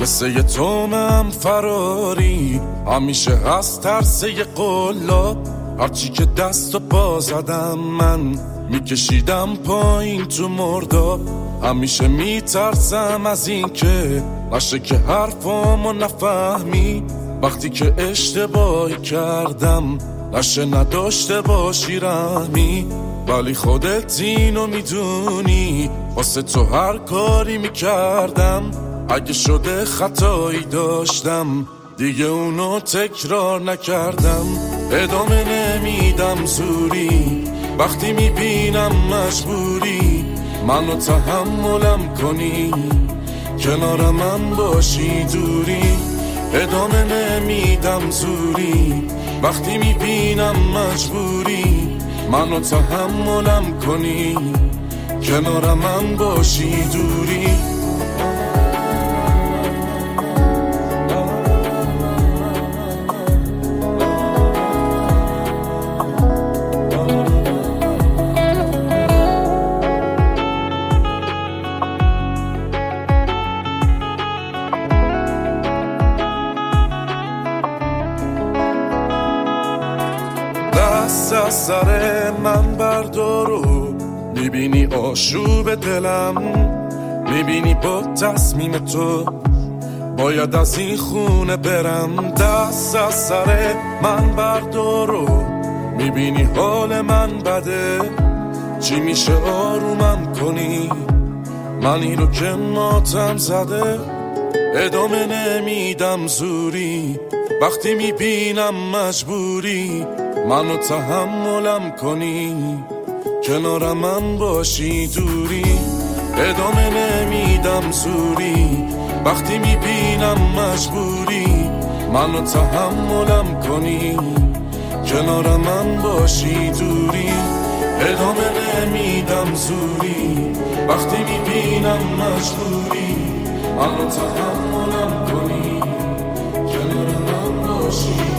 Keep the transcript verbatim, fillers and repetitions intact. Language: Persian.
مثل یه تومم فراری، همیشه هست ترس یه قلاب. هرچی که دست و پا زدم من میکشیدم پایین تو مرداب. همیشه میترسم از این که نشه که حرفامو نفهمی، وقتی که اشتباهی کردم نشه نداشته باشی رحمی. ولی خودت اینو میدونی، واسه تو هر کاری میکردم. اگه شده خطایی داشتم دیگه اونو تکرار نکردم. ادامه نمیدم زوری، وقتی میبینم مجبوری منو تحملم کنی، کنار من باشی دوری. ادامه نمیدم زوری، وقتی میبینم مجبوری منو تحملم کنی، کنار من باشی دوری. دست از سر من بردارو، میبینی آشوب دلم، میبینی با تصمیم تو باید از این خونه برم. دست از سر من بردارو، میبینی حال من بده، چی میشه آرومم کنی منی رو که ماتم زده. ادامه نمیدم زوری، وقتی میبینم مجبوری منو تحملم کنی، کنار من باشی دوری. ادامه نمیدم زوری، وقتی میبینم مجبوری منو تحملم کنی، کنار من باشی دوری. ادامه نمیدم زوری، وقتی میبینم مجبوری منو تحملم کنی، کنار من باشی.